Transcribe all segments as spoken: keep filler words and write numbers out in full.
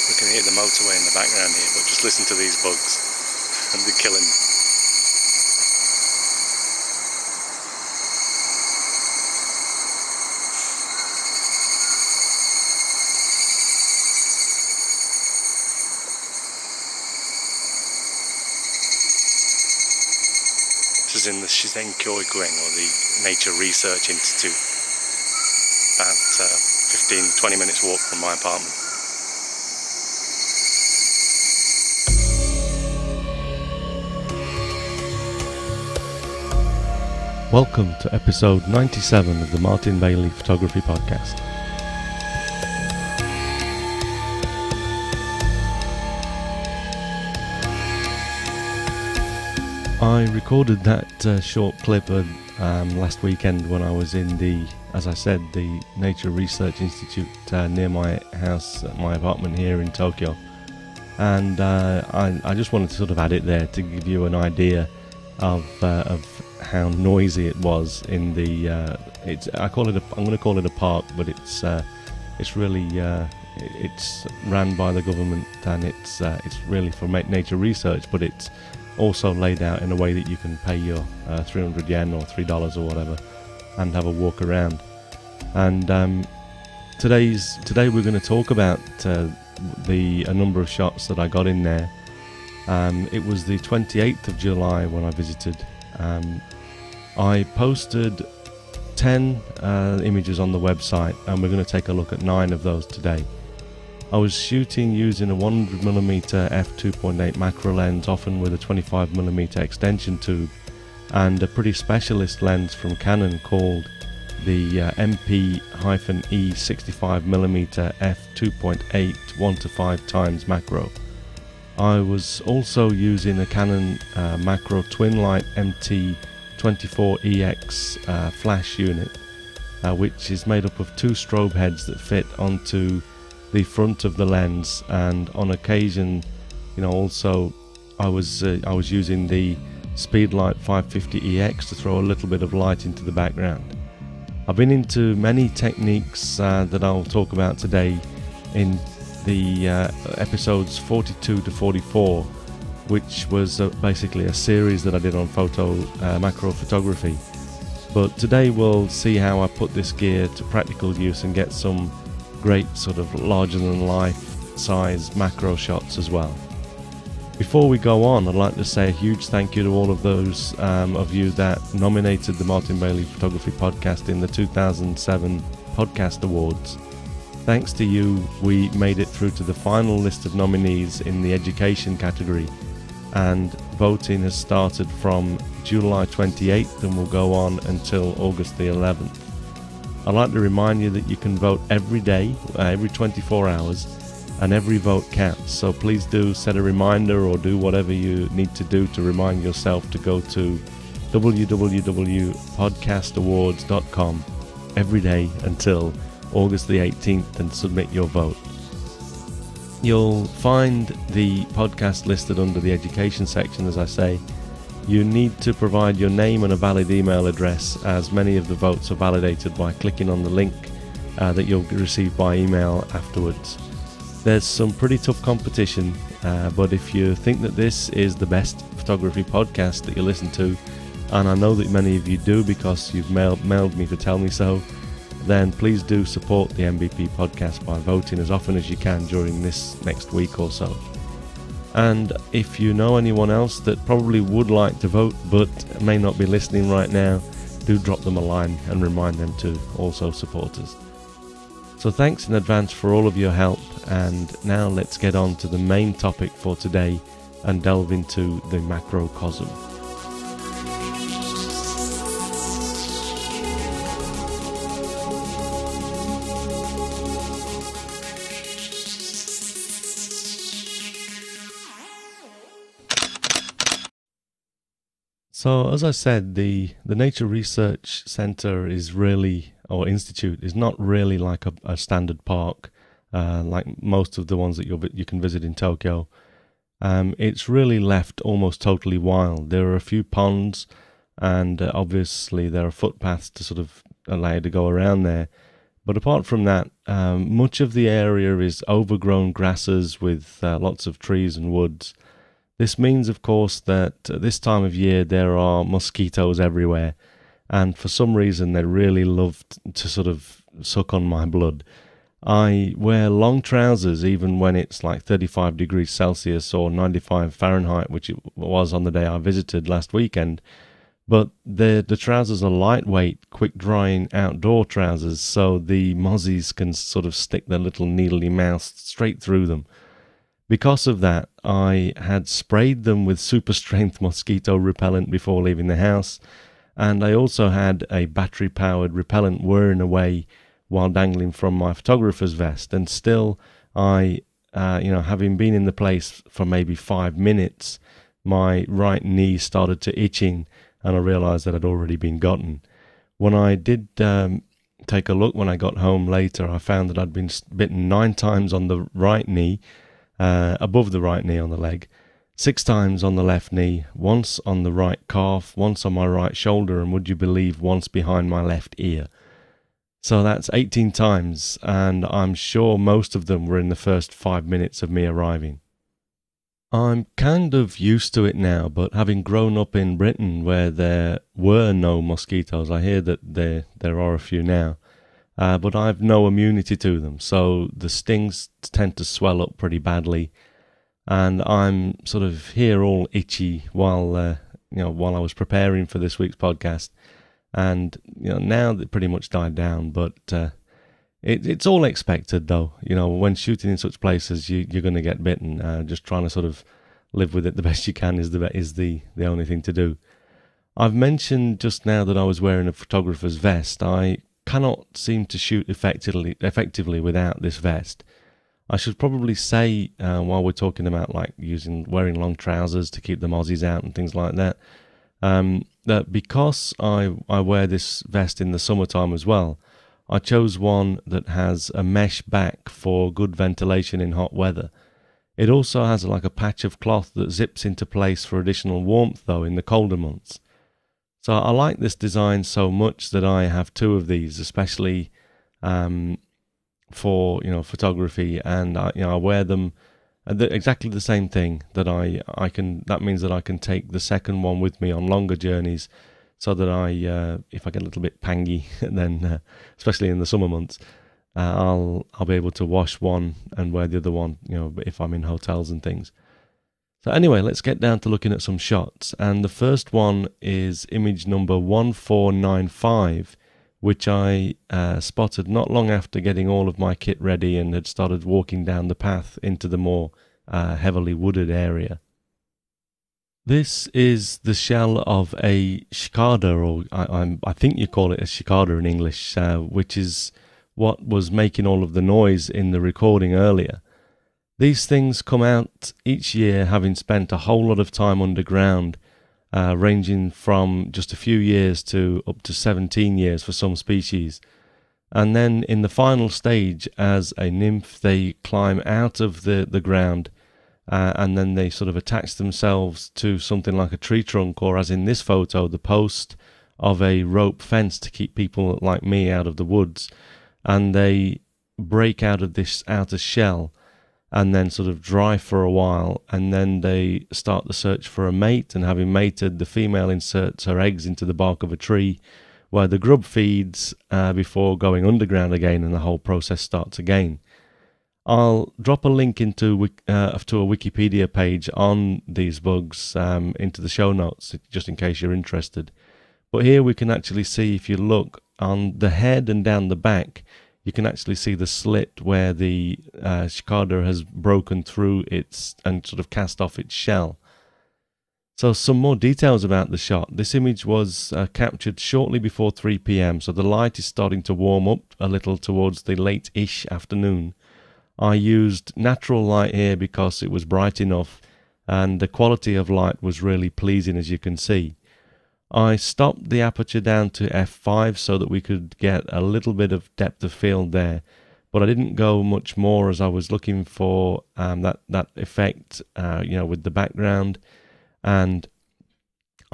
We can hear the motorway in the background here, but just listen to these bugs and they're killing me. This is in the Shizenkyoikuen, or the Nature Research Institute, about uh, fifteen to twenty minutes walk from my apartment. Welcome to episode ninety-seven of the Martin Bailey Photography Podcast. I recorded that uh, short clip of, um, last weekend when I was in the, as I said, the Nature Research Institute uh, near my house, my apartment here in Tokyo. And uh, I, I just wanted to sort of add it there to give you an idea of uh, of how noisy it was in the. Uh, it's I call it a, I'm going to call it a park, but it's uh, it's really uh, it's ran by the government, and it's uh, it's really for nature research, but it's also laid out in a way that you can pay your uh, three hundred yen or three dollars or whatever and have a walk around. And um, today's today we're going to talk about uh, the a number of shots that I got in there. Um, it was the twenty-eighth of July when I visited. Um, I posted ten uh, images on the website, and we're going to take a look at nine of those today. I was shooting using a one hundred millimeter f two point eight macro lens, often with a twenty-five millimeter extension tube, and a pretty specialist lens from Canon called the uh, M P E sixty-five millimeter f two point eight one to five times macro. I was also using a Canon uh, macro twin light M T twenty-four E X uh, flash unit, uh, which is made up of two strobe heads that fit onto the front of the lens, and on occasion, you know, also I was uh, I was using the Speedlight five fifty E X to throw a little bit of light into the background. I've been into many techniques uh, that I'll talk about today in the uh, episodes forty-two to forty-four, which was uh, basically a series that I did on photo uh, macro photography. But today we'll see how I put this gear to practical use and get some great sort of larger than life size macro shots as well. Before we go on, I'd like to say a huge thank you to all of those um, of you that nominated the Martin Bailey Photography Podcast in the two thousand seven Podcast Awards. Thanks to you, we made it through to the final list of nominees in the education category, and voting has started from July twenty-eighth and will go on until August the eleventh. I'd like to remind you that you can vote every day, uh, every twenty-four hours, and every vote counts. So please do set a reminder or do whatever you need to do to remind yourself to go to w w w dot podcast awards dot com every day until August the eighteenth and submit your vote. You'll find the podcast listed under the education section. As I say, you need to provide your name and a valid email address, as many of the votes are validated by clicking on the link uh, that you'll receive by email afterwards. There's some pretty tough competition, uh, but if you think that this is the best photography podcast that you listen to, and I know that many of you do because you've mailed, mailed me to tell me so, then please do support the M B P podcast by voting as often as you can during this next week or so. And if you know anyone else that probably would like to vote but may not be listening right now, do drop them a line and remind them to also support us. So thanks in advance for all of your help, and now let's get on to the main topic for today and delve into the macrocosm. So as I said, the, the Nature Research Center is really, or institute, is not really like a, a standard park, uh, like most of the ones that you you can visit in Tokyo. Um, it's really left almost totally wild. There are a few ponds, and uh, obviously there are footpaths to sort of allow you to go around there. But apart from that, um, much of the area is overgrown grasses with uh, lots of trees and woods. This means, of course, that at this time of year there are mosquitoes everywhere, and for some reason they really love to sort of suck on my blood. I wear long trousers even when it's like thirty-five degrees Celsius or ninety-five Fahrenheit, which it was on the day I visited last weekend. But the the trousers are lightweight, quick-drying outdoor trousers, so the mozzies can sort of stick their little needly mouths straight through them. Because of that, I had sprayed them with super-strength mosquito repellent before leaving the house, and I also had a battery-powered repellent whirring away while dangling from my photographer's vest. And still, I, uh, you know, having been in the place for maybe five minutes, my right knee started to itching, and I realized that I'd already been gotten. When I did um, take a look when I got home later, I found that I'd been bitten nine times on the right knee, uh, above the right knee on the leg, six times on the left knee, once on the right calf, once on my right shoulder, and would you believe, once behind my left ear. So that's eighteen times, and I'm sure most of them were in the first five minutes of me arriving. I'm kind of used to it now, but having grown up in Britain where there were no mosquitoes, I hear that there there are a few now, uh, but I've no immunity to them, so the stings tend to swell up pretty badly, and I'm sort of here all itchy while uh, you know while I was preparing for this week's podcast, and you know now they pretty much died down, but. Uh, It, it's all expected, though. You know, when shooting in such places, you, you're going to get bitten. Uh, just trying to sort of live with it the best you can is the is the, the only thing to do. I've mentioned just now that I was wearing a photographer's vest. I cannot seem to shoot effectively effectively without this vest. I should probably say, uh, while we're talking about like using wearing long trousers to keep the mozzies out and things like that, um, that because I I wear this vest in the summertime as well. I chose one that has a mesh back for good ventilation in hot weather. It also has like a patch of cloth that zips into place for additional warmth, though, in the colder months. So I like this design so much that I have two of these, especially um, for you know photography, and I, you know I wear them exactly the same thing. That I I can that means that I can take the second one with me on longer journeys. So that I, uh, if I get a little bit pangy, then uh, especially in the summer months, uh, I'll I'll be able to wash one and wear the other one. You know, if I'm in hotels and things. So anyway, let's get down to looking at some shots. And the first one is image number one four nine five, which I uh, spotted not long after getting all of my kit ready and had started walking down the path into the more uh, heavily wooded area. This is the shell of a cicada, or I, I'm, I think you call it a cicada in English, uh, which is what was making all of the noise in the recording earlier. These things come out each year having spent a whole lot of time underground, uh, ranging from just a few years to up to seventeen years for some species. And then in the final stage, as a nymph, they climb out of the, the ground, Uh, and then they sort of attach themselves to something like a tree trunk, or as in this photo, the post of a rope fence to keep people like me out of the woods. And they break out of this outer shell and then sort of dry for a while, and then they start the search for a mate, and having mated, the female inserts her eggs into the bark of a tree where the grub feeds uh, before going underground again, and the whole process starts again. I'll drop a link into uh, to a Wikipedia page on these bugs um, into the show notes, just in case you're interested. But here we can actually see, if you look on the head and down the back, you can actually see the slit where the uh, cicada has broken through its and sort of cast off its shell. So some more details about the shot. This image was uh, captured shortly before three p m, so the light is starting to warm up a little towards the late-ish afternoon. I used natural light here because it was bright enough, and the quality of light was really pleasing, as you can see. I stopped the aperture down to f five so that we could get a little bit of depth of field there, but I didn't go much more, as I was looking for um, that, that effect uh, you know, with the background. And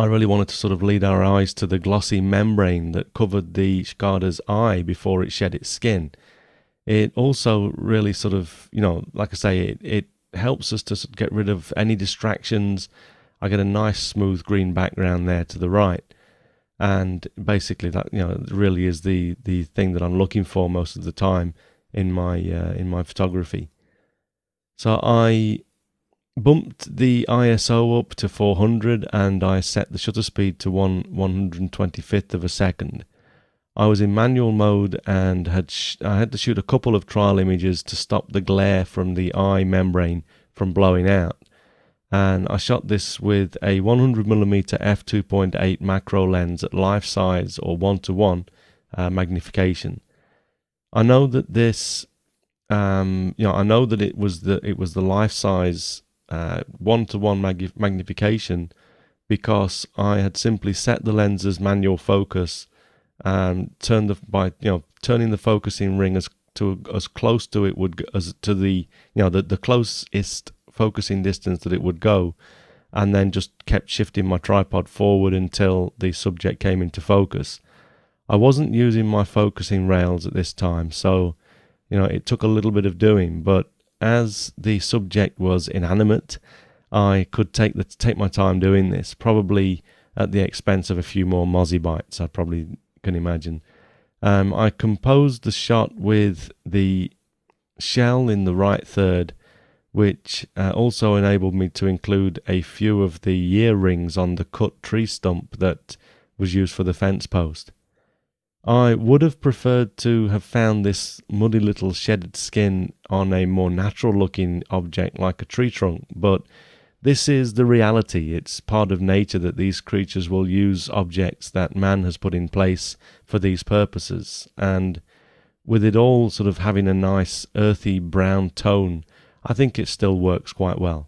I really wanted to sort of lead our eyes to the glossy membrane that covered the Shkada's eye before it shed its skin. It also really sort of, you know, like I say, it, it helps us to get rid of any distractions. I get a nice smooth green background there to the right. And basically that, you know, really is the, the thing that I'm looking for most of the time in my, uh, in my photography. So I bumped the I S O up to four hundred and I set the shutter speed to one one hundred twenty-fifth of a second. I was in manual mode and had sh I had to shoot a couple of trial images to stop the glare from the eye membrane from blowing out. And I shot this with a one hundred millimeter f two point eight macro lens at life size or one to one uh, magnification. I know that this, um, you know, I know that it was the it was the life size uh, one to one mag magnification because I had simply set the lens's manual focus and turned the by you know turning the focusing ring as to as close to it would as to the you know the the closest focusing distance that it would go, and then just kept shifting my tripod forward until the subject came into focus. I wasn't using my focusing rails at this time, so you know it took a little bit of doing, but as the subject was inanimate, I could take the take my time doing this, probably at the expense of a few more mozzie bites, I probably can imagine. Um, I composed the shot with the shell in the right third, which uh, also enabled me to include a few of the ear rings on the cut tree stump that was used for the fence post. I would have preferred to have found this muddy little shedded skin on a more natural looking object like a tree trunk, but this is the reality. It's part of nature that these creatures will use objects that man has put in place for these purposes, and with it all sort of having a nice earthy brown tone, I think it still works quite well.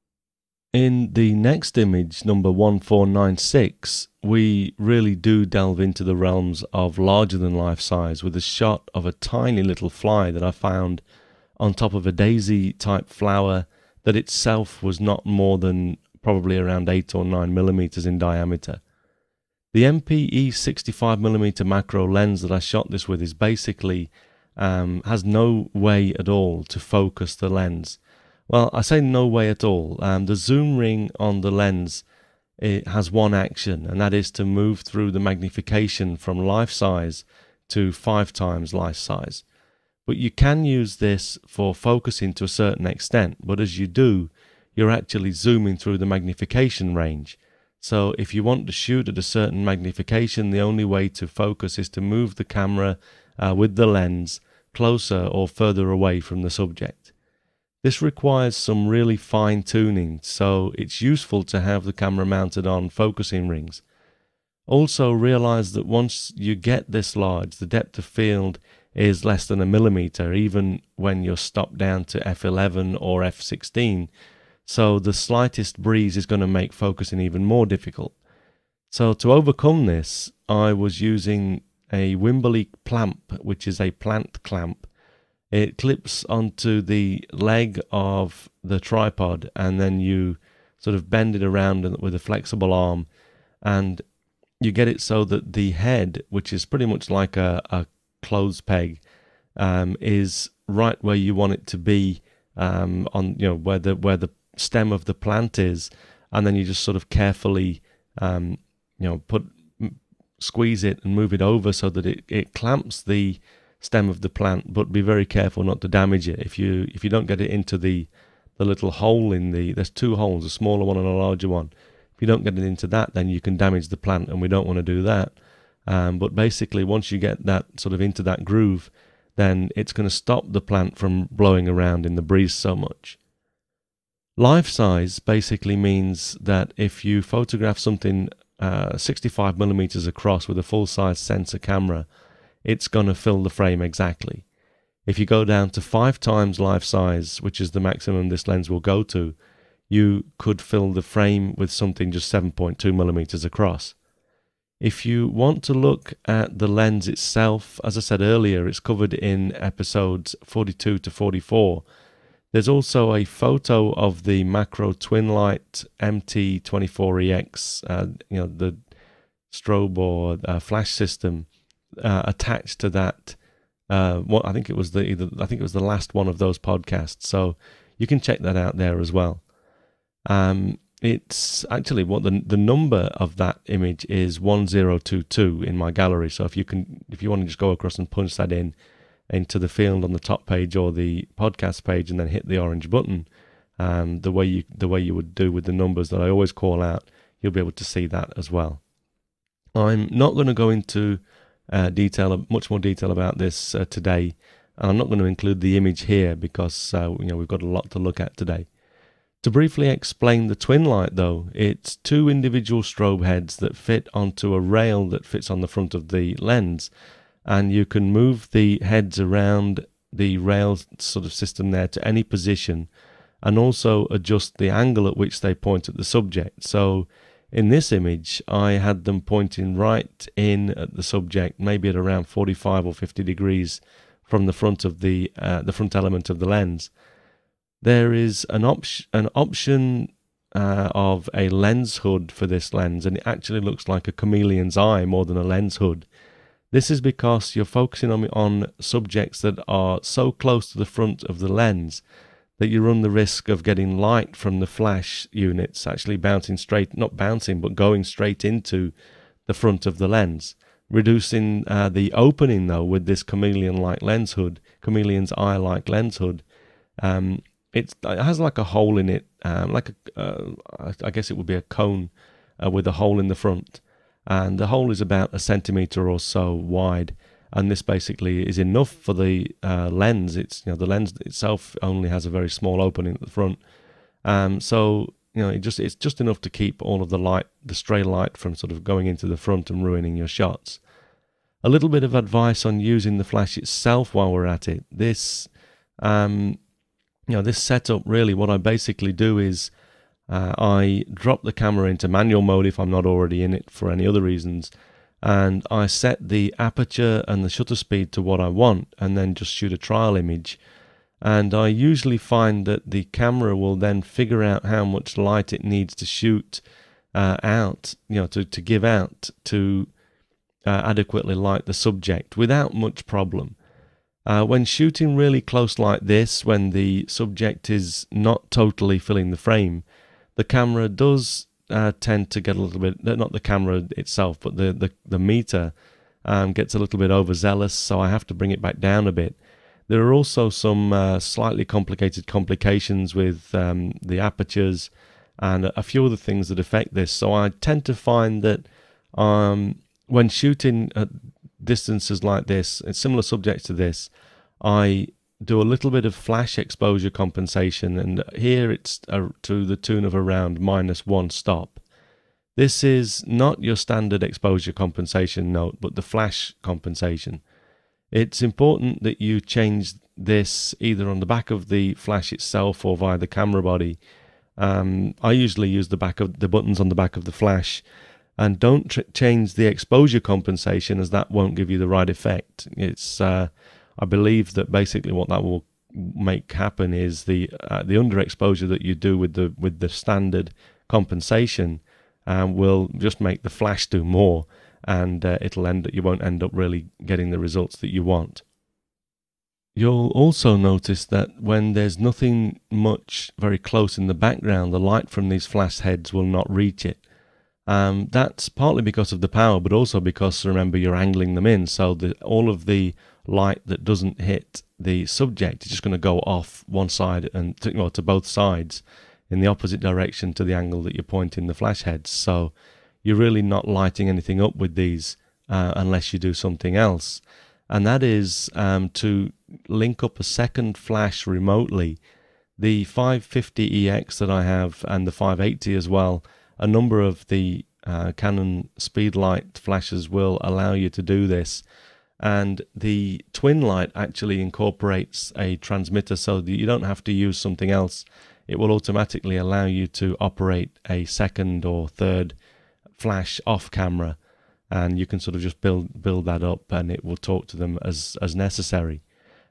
In the next image, number one four nine six, we really do delve into the realms of larger than life size with a shot of a tiny little fly that I found on top of a daisy type flower that itself was not more than probably around eight or nine millimeters in diameter. The M P E sixty-five millimeter macro lens that I shot this with is basically um, has no way at all to focus the lens. Well, I say no way at all. Um, the zoom ring on the lens, it has one action, and that is to move through the magnification from life size to five times life size. But you can use this for focusing to a certain extent, but as you do, you're actually zooming through the magnification range. So if you want to shoot at a certain magnification, the only way to focus is to move the camera uh, with the lens closer or further away from the subject. This requires some really fine tuning, so it's useful to have the camera mounted on focusing rings. Also realize that once you get this large, the depth of field is less than a millimeter, even when you're stopped down to f eleven or f sixteen, so the slightest breeze is going to make focusing even more difficult. So to overcome this, I was using a Wimberley clamp, which is a plant clamp. It clips onto the leg of the tripod, and then you sort of bend it around with a flexible arm, and you get it so that the head, which is pretty much like a, a clothes peg, um, is right where you want it to be, um, on you know where the where the stem of the plant is, and then you just sort of carefully, um, you know, put squeeze it and move it over so that it it clamps the stem of the plant, but be very careful not to damage it. If you if you don't get it into the the little hole in the there's two holes, a smaller one and a larger one. If you don't get it into that, then you can damage the plant, and we don't want to do that. Um, but basically, once you get that sort of into that groove, then it's going to stop the plant from blowing around in the breeze so much. Life size basically means that if you photograph something uh, sixty-five millimeters across with a full-size sensor camera, it's going to fill the frame exactly. If you go down to five times life size, which is the maximum this lens will go to, you could fill the frame with something just seven point two millimeters across. If you want to look at the lens itself, as I said earlier, it's covered in episodes forty-two to forty-four. There's also a photo of the Macro Twinlight M T twenty-four E X, uh, you know, the strobe or uh, flash system uh, attached to that. Uh, what I think it was the either, I think it was the last one of those podcasts. So you can check that out there as well. Um, it's actually what the the number of that image is one zero two two in my gallery. So if you can, if you want to just go across and punch that in into the field on the top page or the podcast page, and then hit the orange button, um, the way you the way you would do with the numbers that I always call out, you'll be able to see that as well. I'm not going to go into uh, detail, much more detail about this uh, today, and I'm not going to include the image here because uh, you know we've got a lot to look at today. To briefly explain the Twinlight, though, it's two individual strobe heads that fit onto a rail that fits on the front of the lens, and you can move the heads around the rail sort of system there to any position, and also adjust the angle at which they point at the subject. So in this image, I had them pointing right in at the subject, maybe at around forty-five or fifty degrees from the front of the uh, the front element of the lens. There is an, op an option uh, of a lens hood for this lens, and it actually looks like a chameleon's eye more than a lens hood. This is because you're focusing on, on subjects that are so close to the front of the lens that you run the risk of getting light from the flash units actually bouncing straight, not bouncing, but going straight into the front of the lens. Reducing uh, the opening, though, with this chameleon-like lens hood, chameleon's eye-like lens hood, um, It's, it has like a hole in it, um, like a, uh, I guess it would be a cone uh, with a hole in the front, and the hole is about a centimeter or so wide, and this basically is enough for the uh, lens. It's you know the lens itself only has a very small opening at the front, um, so you know it just it's just enough to keep all of the light, the stray light, from sort of going into the front and ruining your shots. A little bit of advice on using the flash itself while we're at it. This. Um, You know, this setup, really, what I basically do is uh, I drop the camera into manual mode if I'm not already in it for any other reasons, and I set the aperture and the shutter speed to what I want, and then just shoot a trial image. And I usually find that the camera will then figure out how much light it needs to shoot uh, out, you know, to, to give out to uh, adequately light the subject without much problem. Uh, when shooting really close like this, when the subject is not totally filling the frame, the camera does uh, tend to get a little bit, not the camera itself, but the, the, the meter um, gets a little bit overzealous, so I have to bring it back down a bit. There are also some uh, slightly complicated complications with um, the apertures and a few other things that affect this, so I tend to find that um, when shooting at distances like this, it's similar subjects to this, I do a little bit of flash exposure compensation, and here it's uh, to the tune of around minus one stop. This is not your standard exposure compensation note, but the flash compensation. It's important that you change this either on the back of the flash itself or via the camera body. Um, I usually use the back of the buttons on the back of the flash. And don't tr change the exposure compensation, as that won't give you the right effect. It's, uh, I believe that basically what that will make happen is the uh, the underexposure that you do with the with the standard compensation um, will just make the flash do more, and uh, it'll end. You won't end up really getting the results that you want. You'll also notice that when there's nothing much very close in the background, the light from these flash heads will not reach it. Um, that's partly because of the power, but also because, remember, you're angling them in, so the, all of the light that doesn't hit the subject is just going to go off one side and to, well, to both sides in the opposite direction to the angle that you're pointing the flash heads. So you're really not lighting anything up with these uh, unless you do something else, and that is um, to link up a second flash remotely. The five fifty E X that I have and the five eighty as well. A number of the uh, Canon Speedlight flashes will allow you to do this, and the Twinlight actually incorporates a transmitter so that you don't have to use something else. It will automatically allow you to operate a second or third flash off camera, and you can sort of just build build that up, and it will talk to them as as necessary.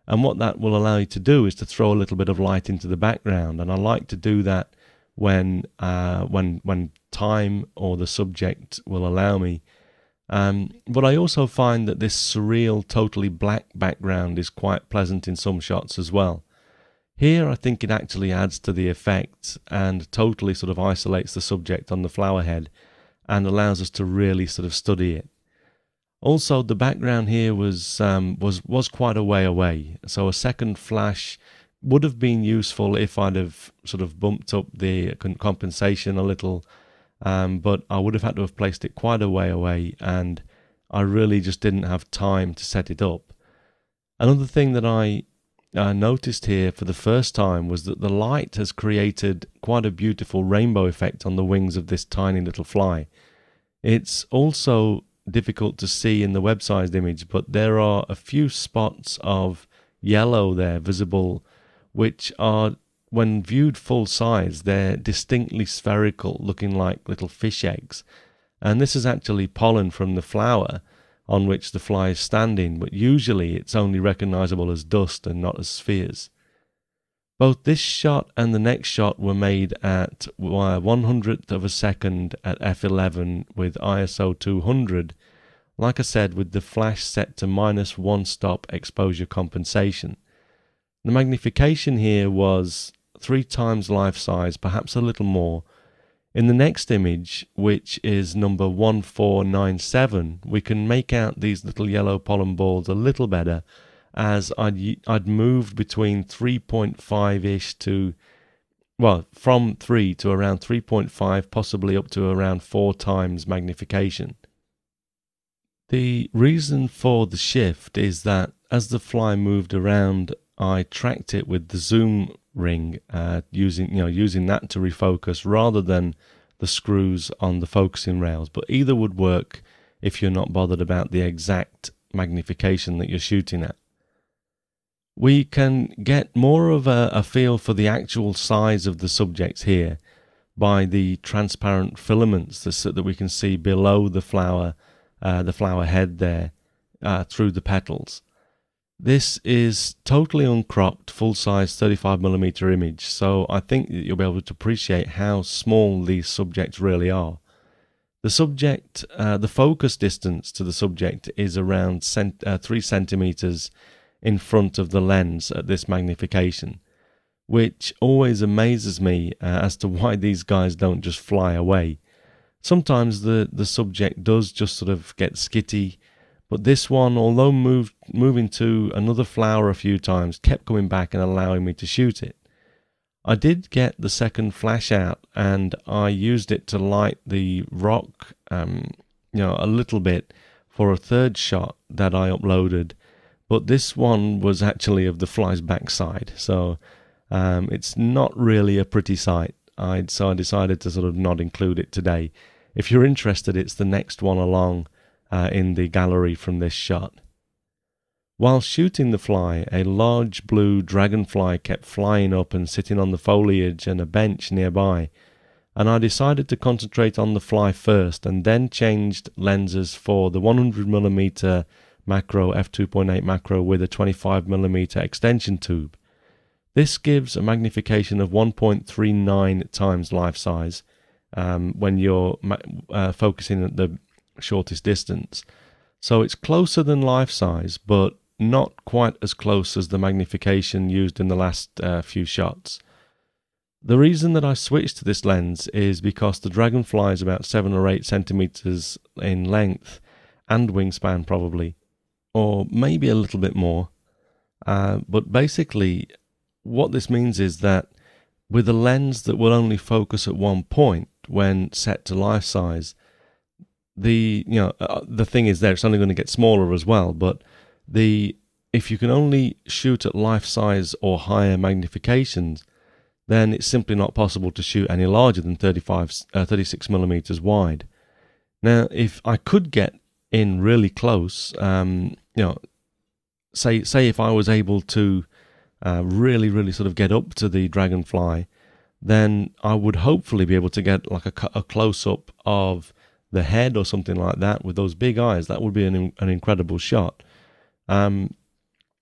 And what that will allow you to do is to throw a little bit of light into the background. And I like to do that when uh, when when time or the subject will allow me. Um, but I also find that this surreal, totally black background is quite pleasant in some shots as well. Here I think it actually adds to the effect and totally sort of isolates the subject on the flower head and allows us to really sort of study it. Also, the background here was um, was was quite a way away, so a second flash would have been useful if I'd have sort of bumped up the compensation a little, um, but I would have had to have placed it quite a way away, and I really just didn't have time to set it up. Another thing that I uh, noticed here for the first time was that the light has created quite a beautiful rainbow effect on the wings of this tiny little fly. It's also difficult to see in the web-sized image, but there are a few spots of yellow there visible, which are, when viewed full size, they're distinctly spherical, looking like little fish eggs. And this is actually pollen from the flower on which the fly is standing, but usually it's only recognizable as dust and not as spheres. Both this shot and the next shot were made at one hundredth of a second at f eleven with I S O two hundred, like I said, with the flash set to minus one stop exposure compensation. The magnification here was three times life size, perhaps a little more. In the next image, which is number one four nine seven, we can make out these little yellow pollen balls a little better, as I'd, I'd moved between three point five-ish to, well, from three to around three point five, possibly up to around four times magnification. The reason for the shift is that as the fly moved around, I tracked it with the zoom ring, uh, using you know using that to refocus rather than the screws on the focusing rails. But either would work if you're not bothered about the exact magnification that you're shooting at. We can get more of a, a feel for the actual size of the subjects here by the transparent filaments that, that we can see below the flower, uh, the flower head there, uh, through the petals. This is totally uncropped, full-size thirty-five millimeter image, so I think that you'll be able to appreciate how small these subjects really are. The subject, uh, the focus distance to the subject is around cent uh, three centimeters in front of the lens at this magnification, which always amazes me uh, as to why these guys don't just fly away. Sometimes the, the subject does just sort of get skitty, but this one, although moved, moving to another flower a few times, kept coming back and allowing me to shoot it. I did get the second flash out, and I used it to light the rock um, you know, a little bit for a third shot that I uploaded, but this one was actually of the fly's backside, so um, it's not really a pretty sight. I'd, so I decided to sort of not include it today. If you're interested, it's the next one along Uh, in the gallery from this shot. While shooting the fly, a large blue dragonfly kept flying up and sitting on the foliage and a bench nearby, and I decided to concentrate on the fly first and then changed lenses for the one hundred millimeter macro f two point eight macro with a twenty-five millimeter extension tube. This gives a magnification of one point three nine times life size um, when you're uh, focusing at the shortest distance. So it's closer than life size, but not quite as close as the magnification used in the last uh, few shots. The reason that I switched to this lens is because the dragonfly is about seven or eight centimeters in length and wingspan probably, or maybe a little bit more. Uh, but basically what this means is that with a lens that will only focus at one point when set to life size, the you know uh, the thing is there, it's only going to get smaller as well, but the if you can only shoot at life size or higher magnifications, then it's simply not possible to shoot any larger than thirty-five, uh, thirty-six millimeters wide. Now, if I could get in really close, um, you know, say say if I was able to uh, really, really sort of get up to the dragonfly, then I would hopefully be able to get like a, a close-up of the head or something like that with those big eyes. That would be an, an incredible shot. Um,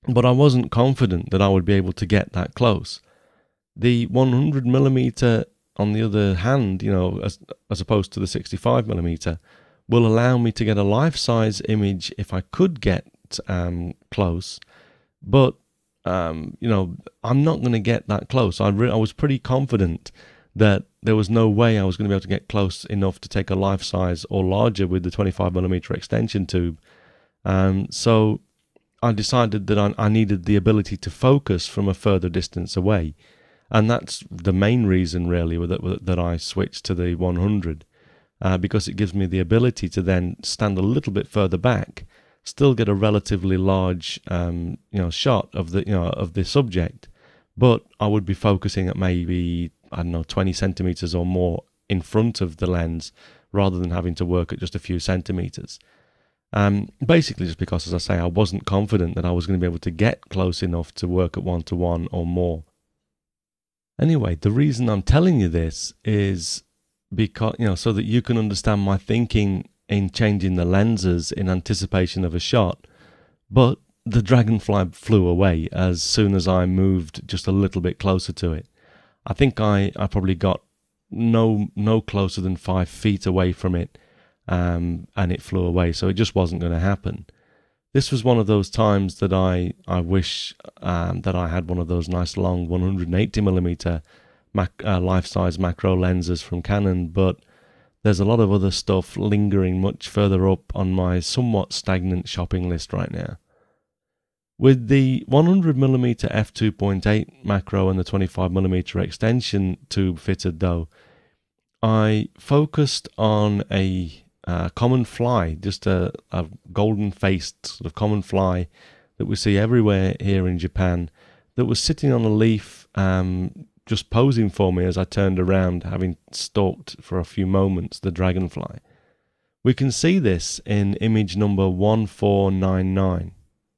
but I wasn't confident that I would be able to get that close. The one hundred millimeter, on the other hand, you know, as, as opposed to the sixty-five millimeter, will allow me to get a life-size image if I could get um, close, but um, you know, I'm not going to get that close. I, re- I was pretty confident that there was no way I was going to be able to get close enough to take a life-size or larger with the twenty-five millimeter extension tube. Um, so I decided that I, I needed the ability to focus from a further distance away. And that's the main reason, really, that, that I switched to the one hundred, uh, because it gives me the ability to then stand a little bit further back, still get a relatively large, um, you know, shot of the, you know, of the subject, but I would be focusing at maybe, I don't know, twenty centimeters or more in front of the lens, rather than having to work at just a few centimeters. Um, basically, just because, as I say, I wasn't confident that I was going to be able to get close enough to work at one to one or more. Anyway, the reason I'm telling you this is because, you know, so that you can understand my thinking in changing the lenses in anticipation of a shot. But the dragonfly flew away as soon as I moved just a little bit closer to it. I think I, I probably got no no closer than five feet away from it, um, and it flew away. So it just wasn't going to happen. This was one of those times that I, I wish um, that I had one of those nice long one hundred eighty millimeter mac- uh, life-size macro lenses from Canon, but there's a lot of other stuff lingering much further up on my somewhat stagnant shopping list right now. With the one hundred millimeter f two point eight macro and the twenty-five millimeter extension tube fitted though, I focused on a Uh, common fly, just a, a golden-faced sort of common fly that we see everywhere here in Japan, that was sitting on a leaf, um, just posing for me as I turned around, having stalked for a few moments the dragonfly. We can see this in image number one four nine nine.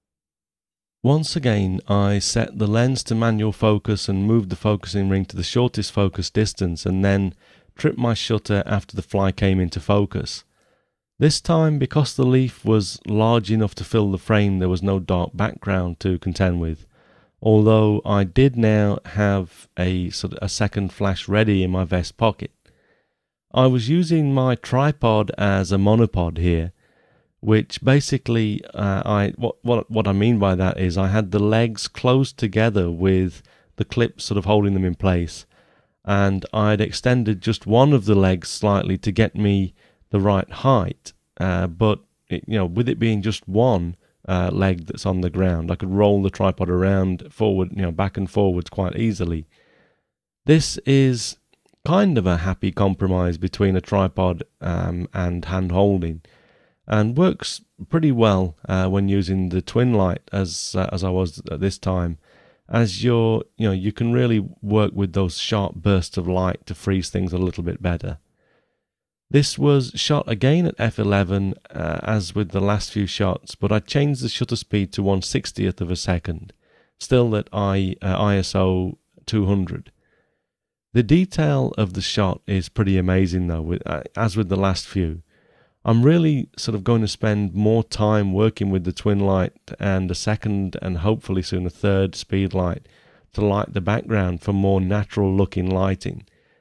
Once again, I set the lens to manual focus and moved the focusing ring to the shortest focus distance, and then tripped my shutter after the fly came into focus. This time, because the leaf was large enough to fill the frame, there was no dark background to contend with, although I did now have a sort of a second flash ready in my vest pocket. I was using my tripod as a monopod here, which basically uh, I what, what what I mean by that is I had the legs closed together with the clips sort of holding them in place, and I'd extended just one of the legs slightly to get me the right height, uh, but it, you know, with it being just one uh, leg that's on the ground, I could roll the tripod around forward, you know, back and forwards quite easily. This is kind of a happy compromise between a tripod um, and hand holding, and works pretty well uh, when using the twin light as uh, as I was at this time, as you're you know you can really work with those sharp bursts of light to freeze things a little bit better. This was shot again at f eleven, uh, as with the last few shots, but I changed the shutter speed to one sixtieth of a second, still at I, uh, I S O two hundred. The detail of the shot is pretty amazing though, with, uh, as with the last few. I'm really sort of going to spend more time working with the twin light and a second and hopefully soon a third speed light to light the background for more natural looking lighting.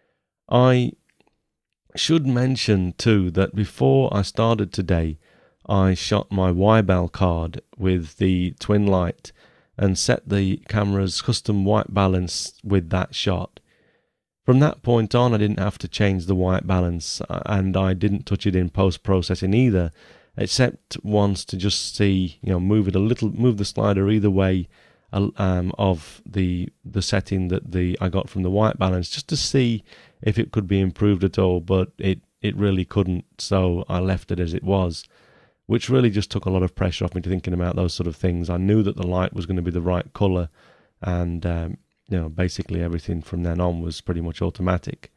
I should mention too that before I started today, I shot my Y-Bal card with the twin light and set the camera's custom white balance with that shot. From that point on, I didn't have to change the white balance, and I didn't touch it in post-processing either, except once to just see, you know, move it a little, move the slider either way um, of the the setting that the I got from the white balance, just to see if it could be improved at all, but it, it really couldn't, so I left it as it was, which really just took a lot of pressure off me to thinking about those sort of things. I knew that the light was going to be the right colour, and um, you know, basically everything from then on was pretty much automatic.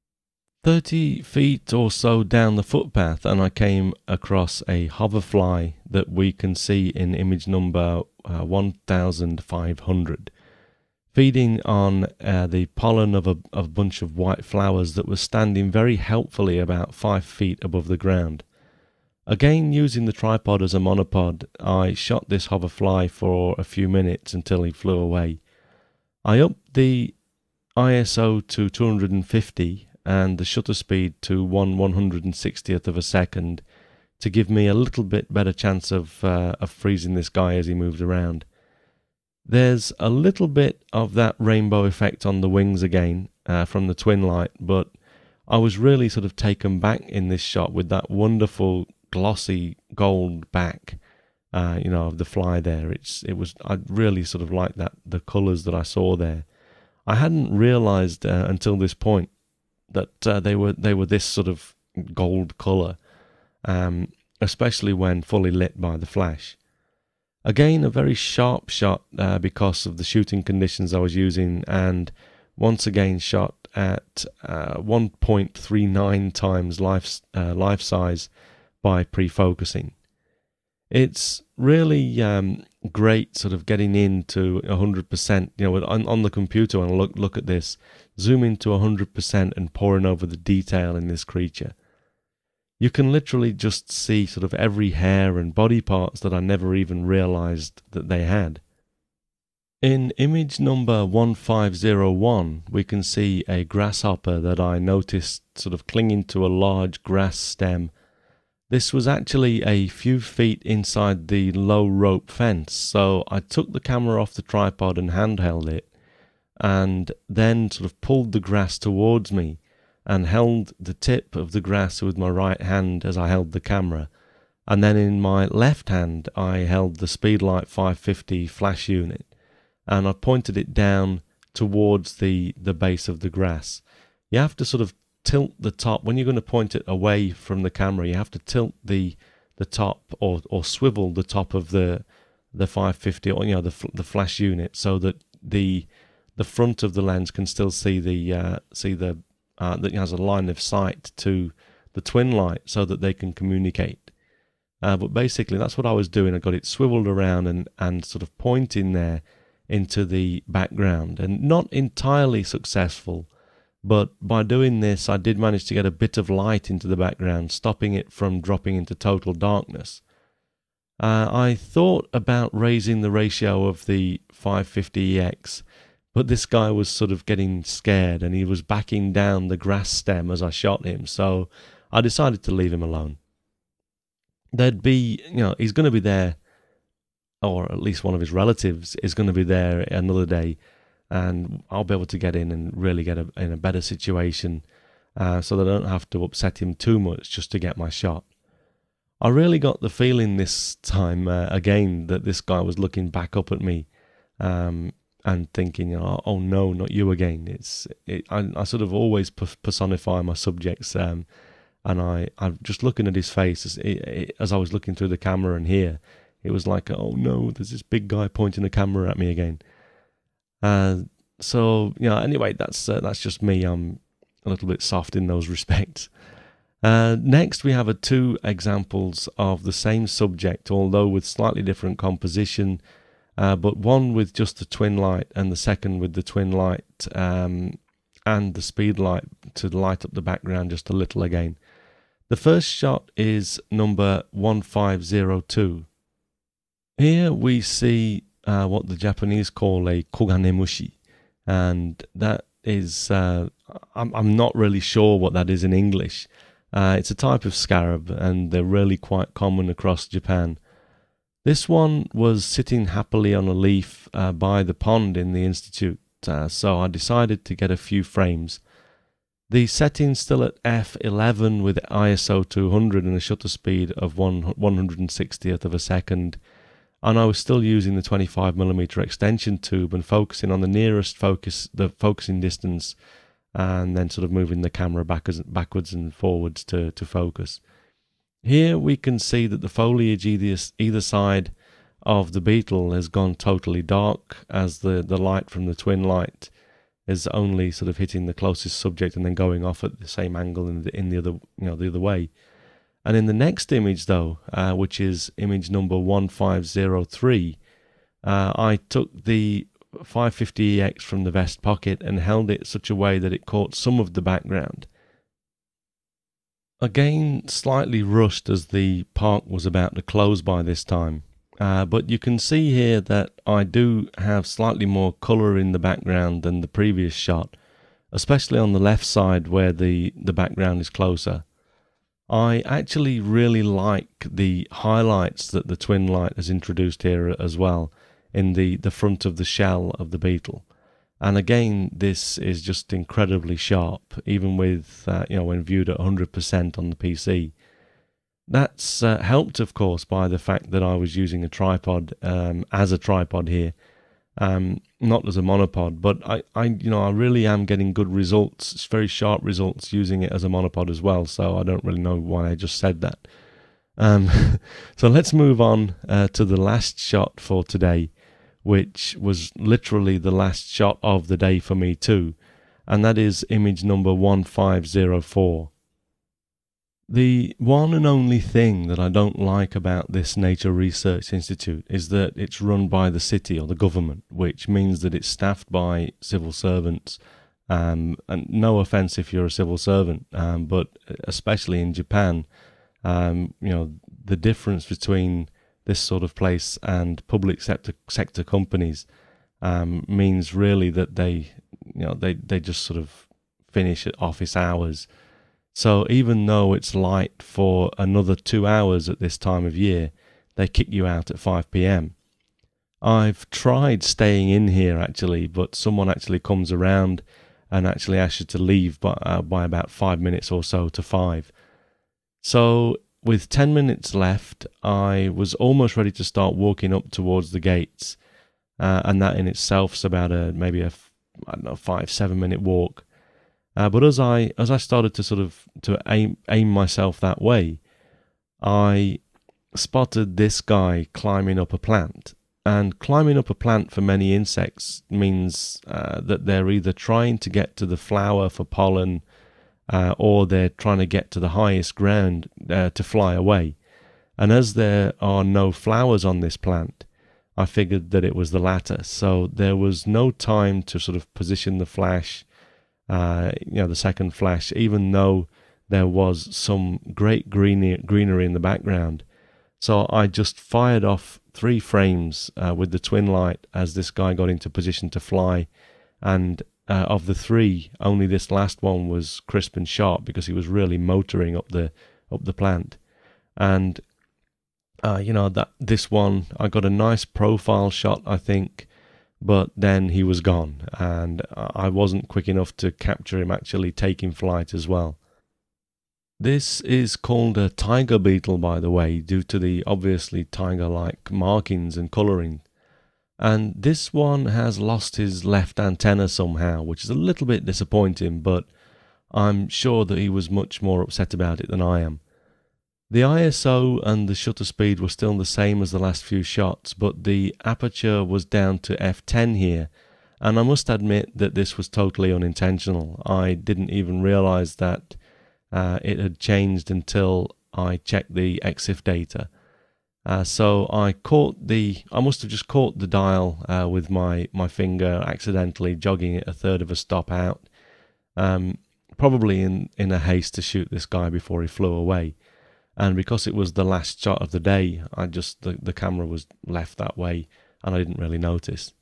Thirty feet or so down the footpath, and I came across a hoverfly that we can see in image number uh, one thousand five hundred. Feeding on uh, the pollen of a, of a bunch of white flowers that was standing very helpfully about five feet above the ground. Again, using the tripod as a monopod, I shot this hoverfly for a few minutes until he flew away. I upped the I S O to two hundred fifty and the shutter speed to one one hundred sixtieth of a second to give me a little bit better chance of, uh, of freezing this guy as he moved around. There's a little bit of that rainbow effect on the wings again uh, from the twin light, but I was really sort of taken back in this shot with that wonderful glossy gold back, uh, you know, of the fly there. It's it was I really sort of liked that the colours that I saw there. I hadn't realised uh, until this point that uh, they were they were this sort of gold colour, um, especially when fully lit by the flash. Again, a very sharp shot uh, because of the shooting conditions I was using, and once again shot at uh, one point three nine times life uh, life size by pre-focusing. It's really um, great sort of getting into one hundred percent, you know, on, on the computer and look look at this, zoom into one hundred percent and poring over the detail in this creature. You can literally just see sort of every hair and body parts that I never even realized that they had. In image number one five zero one, we can see a grasshopper that I noticed sort of clinging to a large grass stem. This was actually a few feet inside the low rope fence, so I took the camera off the tripod and handheld it, and then sort of pulled the grass towards me and held the tip of the grass with my right hand as I held the camera, and then in my left hand I held the Speedlight five fifty flash unit, and I pointed it down towards the, the base of the grass. You have to sort of tilt the top when you're going to point it away from the camera. You have to tilt the the top or or swivel the top of the the five fifty, or you know, the the flash unit, so that the the front of the lens can still see the uh, see the uh, that has a line of sight to the twin light, so that they can communicate. Uh, but basically, that's what I was doing. I got it swiveled around and and sort of pointing there into the background, and not entirely successful. But by doing this, I did manage to get a bit of light into the background, stopping it from dropping into total darkness. Uh, I thought about raising the ratio of the five fifty E X, but this guy was sort of getting scared and he was backing down the grass stem as I shot him, so I decided to leave him alone. There'd be, you know, he's going to be there, or at least one of his relatives is going to be there another day, and I'll be able to get in and really get a, in a better situation uh, so that I don't have to upset him too much just to get my shot. I really got the feeling this time, uh, again, that this guy was looking back up at me um, and thinking, you know, oh no, not you again. It's it, I, I sort of always personify my subjects, um, and I, I'm just looking at his face as, it, it, as I was looking through the camera, and here it was like, oh no, there's this big guy pointing the camera at me again. Uh, so, you know, anyway, that's uh, that's just me. I'm a little bit soft in those respects. Uh, next, we have a two examples of the same subject, although with slightly different composition, uh, but one with just the twin light and the second with the twin light um, and the speed light to light up the background just a little again. The first shot is number one five zero two. Here we see Uh, what the Japanese call a koganemushi, and that is, uh, I'm, I'm not really sure what that is in English. Uh, it's a type of scarab, and they're really quite common across Japan. This one was sitting happily on a leaf uh, by the pond in the Institute, uh, so I decided to get a few frames. The setting's still at F eleven with I S O two hundred and a shutter speed of one one hundred sixtieth of a second. And I was still using the twenty-five millimeter extension tube and focusing on the nearest focus, the focusing distance, and then sort of moving the camera backwards, backwards and forwards to, to focus. Here we can see that the foliage either, either side of the beetle has gone totally dark, as the, the light from the twin light is only sort of hitting the closest subject and then going off at the same angle in the, in the other, you know, the other way. And in the next image, though, uh, which is image number one five zero three, uh, I took the five fifty E X from the vest pocket and held it such a way that it caught some of the background. Again, slightly rushed as the park was about to close by this time. Uh, but you can see here that I do have slightly more colour in the background than the previous shot, especially on the left side where the, the background is closer. I actually really like the highlights that the twin light has introduced here as well in the, the front of the shell of the Beetle. And again, this is just incredibly sharp, even with, uh, you know, when viewed at one hundred percent on the P C. That's uh, helped, of course, by the fact that I was using a tripod um, as a tripod here, um, not as a monopod. But I, I, you know, I really am getting good results, very sharp results, using it as a monopod as well. So I don't really know why I just said that. Um, so let's move on uh, to the last shot for today, which was literally the last shot of the day for me too, and that is image number one five zero four. The one and only thing that I don't like about this Nature Research Institute is that it's run by the city or the government, which means that it's staffed by civil servants. Um, and no offense if you're a civil servant, um, but especially in Japan, um, you know, the difference between this sort of place and public sector sector companies um, means really that they, you know, they, they just sort of finish at office hours. So even though it's light for another two hours at this time of year, they kick you out at five p m. I've tried staying in here actually, but someone actually comes around and actually asks you to leave by, uh, by about five minutes or so to five. So with ten minutes left, I was almost ready to start walking up towards the gates, uh, and that in itself is about a maybe a I don't know five seven minute walk. Uh, but as I as I started to sort of to aim aim myself that way, I spotted this guy climbing up a plant. And climbing up a plant for many insects means uh, that they're either trying to get to the flower for pollen, uh, or they're trying to get to the highest ground uh, to fly away. And as there are no flowers on this plant, I figured that it was the latter. So there was no time to sort of position the flash, uh, you know, the second flash, even though there was some great greenery, greenery in the background. So I just fired off three frames uh, with the twin light as this guy got into position to fly. And uh, of the three, only this last one was crisp and sharp because he was really motoring up the up the plant. And uh, you know, that this one, I got a nice profile shot, I think, but then he was gone, and I wasn't quick enough to capture him actually taking flight as well. This is called a tiger beetle, by the way, due to the obviously tiger-like markings and colouring. And this one has lost his left antenna somehow, which is a little bit disappointing, but I'm sure that he was much more upset about it than I am. The I S O and the shutter speed were still the same as the last few shots, but the aperture was down to f ten here, and I must admit that this was totally unintentional. I didn't even realise that Uh, it had changed until I checked the EXIF data. Uh, so I caught the, I must have just caught the dial uh, with my, my finger, accidentally jogging it a third of a stop out, um, probably in, in a haste to shoot this guy before he flew away. And because it was the last shot of the day, I just, the, the camera was left that way and I didn't really notice.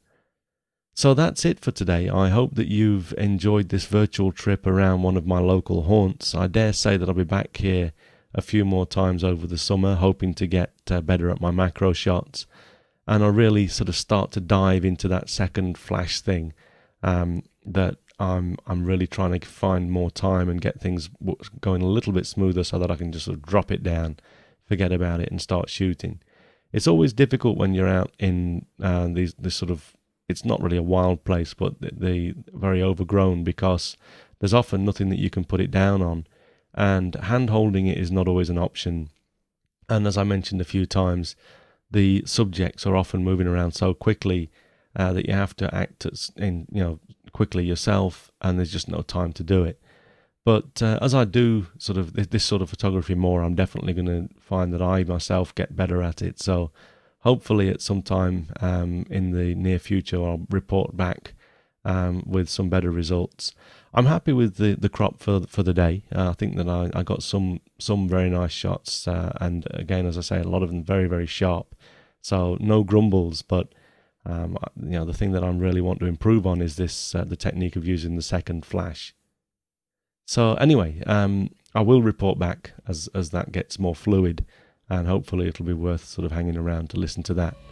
So that's it for today. I hope that you've enjoyed this virtual trip around one of my local haunts. I dare say that I'll be back here a few more times over the summer, hoping to get uh, better at my macro shots. And I'll really sort of start to dive into that second flash thing um, that I'm, I'm really trying to find more time and get things going a little bit smoother so that I can just sort of drop it down, forget about it and start shooting. It's always difficult when you're out in uh, these this sort of, it's not really a wild place, but the very overgrown, because there's often nothing that you can put it down on, and hand holding it is not always an option. And as I mentioned a few times, the subjects are often moving around so quickly uh, that you have to act in, you know, quickly yourself, and there's just no time to do it. But uh, as I do sort of this sort of photography more, I'm definitely going to find that I myself get better at it. So hopefully at some time um, in the near future, I'll report back um, with some better results. I'm happy with the, the crop for for the day. Uh, I think that I, I got some some very nice shots, uh, and again, as I say, a lot of them very very sharp. So no grumbles, but um, you know the thing that I really want to improve on is this uh, the technique of using the second flash. So anyway, um, I will report back as as that gets more fluid, and hopefully it'll be worth sort of hanging around to listen to that.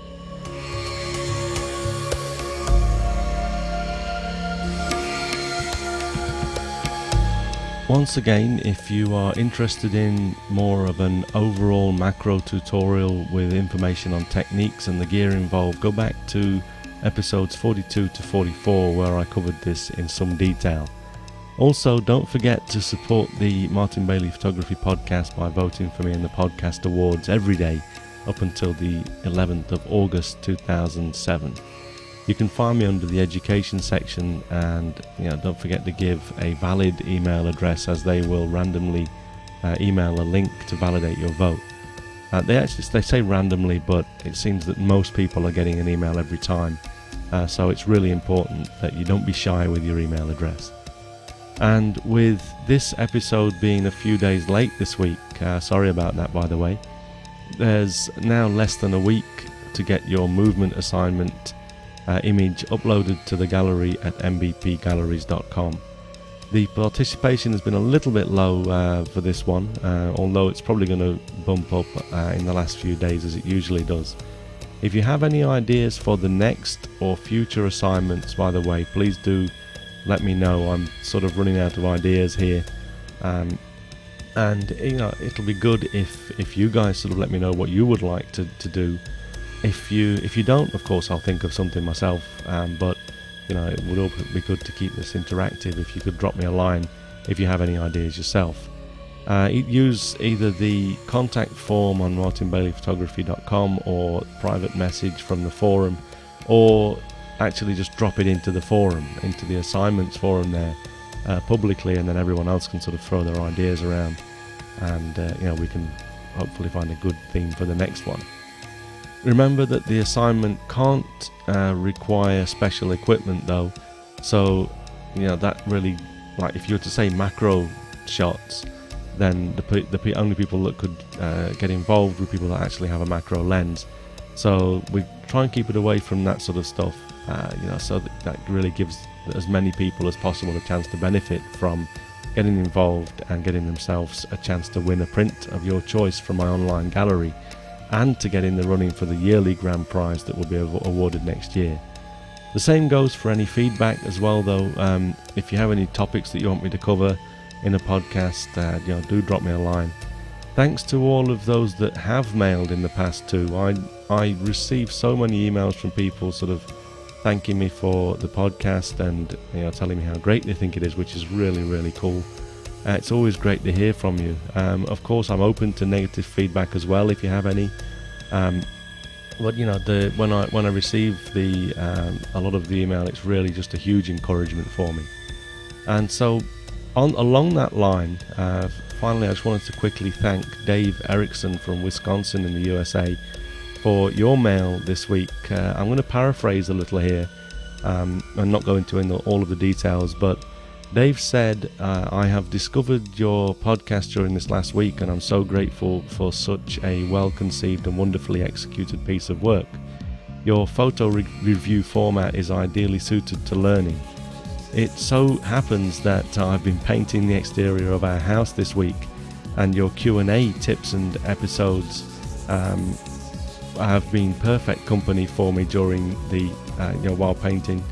Once again, if you are interested in more of an overall macro tutorial with information on techniques and the gear involved, go back to episodes forty-two to forty-four where I covered this in some detail. Also, don't forget to support the Martin Bailey Photography Podcast by voting for me in the Podcast Awards every day up until the eleventh of August two thousand seven. You can find me under the education section, and you know, don't forget to give a valid email address, as they will randomly uh, email a link to validate your vote. Uh, they actually they say randomly, but it seems that most people are getting an email every time, uh, so it's really important that you don't be shy with your email address. And with this episode being a few days late this week, uh, sorry about that by the way, there's now less than a week to get your movement assignment Uh, image uploaded to the gallery at m b p galleries dot com. The participation has been a little bit low uh, for this one, uh, although it's probably going to bump up uh, in the last few days as it usually does. If you have any ideas for the next or future assignments, by the way, please do let me know. I'm sort of running out of ideas here, um, and you know it'll be good if if you guys sort of let me know what you would like to, to do. If you if you don't, of course, I'll think of something myself. Um, but you know, it would all be good to keep this interactive. If you could drop me a line if you have any ideas yourself. Uh, use either the contact form on martin bailey photography dot com or private message from the forum, or actually just drop it into the forum, into the assignments forum there, uh, publicly, and then everyone else can sort of throw their ideas around, and uh, you know we can hopefully find a good theme for the next one. Remember that the assignment can't uh, require special equipment though, so you know that really, like if you were to say macro shots, then the, the only people that could uh, get involved were people that actually have a macro lens. So we try and keep it away from that sort of stuff, uh, you know, so that, that really gives as many people as possible a chance to benefit from getting involved and getting themselves a chance to win a print of your choice from my online gallery, and to get in the running for the yearly grand prize that will be awarded next year. The same goes for any feedback as well though. Um, if you have any topics that you want me to cover in a podcast, uh, you know, do drop me a line. Thanks to all of those that have mailed in the past too. I, I receive so many emails from people sort of thanking me for the podcast and you know telling me how great they think it is, which is really really cool. Uh, it's always great to hear from you. Um, of course, I'm open to negative feedback as well if you have any. Um, but you know, the when I when I receive the um, a lot of the email, it's really just a huge encouragement for me. And so, on along that line, uh, finally, I just wanted to quickly thank Dave Erickson from Wisconsin in the U S A for your mail this week. Uh, I'm going to paraphrase a little here. Um, and not go into all of the details, but Dave said, uh, I have discovered your podcast during this last week, and I'm so grateful for such a well-conceived and wonderfully executed piece of work. Your photo re- review format is ideally suited to learning. It so happens that uh, I've been painting the exterior of our house this week, and your Q and A tips and episodes um, have been perfect company for me during the, uh, you know, while painting.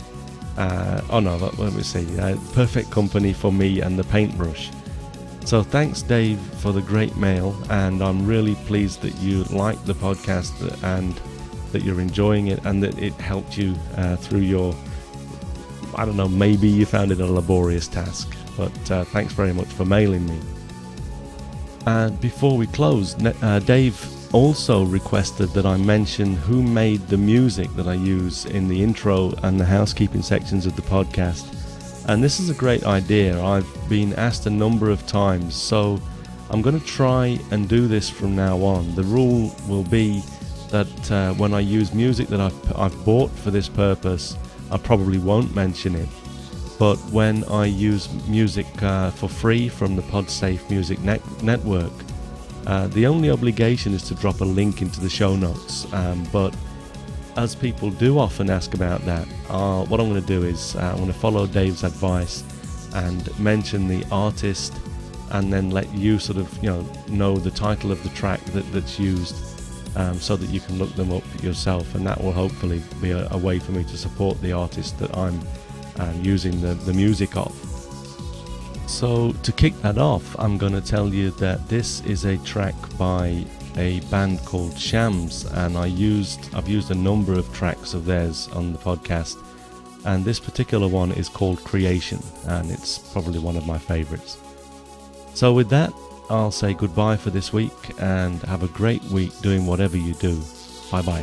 Uh, oh no, let me see, uh, perfect company for me and the paintbrush. So thanks Dave for the great mail, and I'm really pleased that you like the podcast and that you're enjoying it, and that it helped you uh, through your, I don't know, maybe you found it a laborious task, but uh, thanks very much for mailing me. And before we close, uh, Dave also requested that I mention who made the music that I use in the intro and the housekeeping sections of the podcast. And this is a great idea. I've been asked a number of times, so I'm going to try and do this from now on. The rule will be that uh, when I use music that I've, I've bought for this purpose, I probably won't mention it. But when I use music uh, for free from the Podsafe Music net- Network, uh, the only obligation is to drop a link into the show notes. Um, but as people do often ask about that, uh, what I'm going to do is uh, I'm going to follow Dave's advice and mention the artist, and then let you sort of, you know, know the title of the track that, that's used, um, so that you can look them up yourself, and that will hopefully be a, a way for me to support the artist that I'm uh, using the, the music of. So to kick that off, I'm going to tell you that this is a track by a band called Shams, and I used I've used a number of tracks of theirs on the podcast, and this particular one is called Creation, and it's probably one of my favorites. So with that, I'll say goodbye for this week, and have a great week doing whatever you do. Bye bye.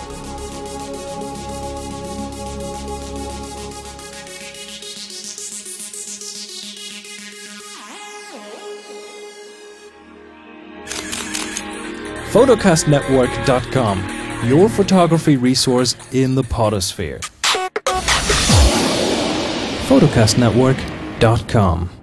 photocast network dot com, your photography resource in the podosphere. photocast network dot com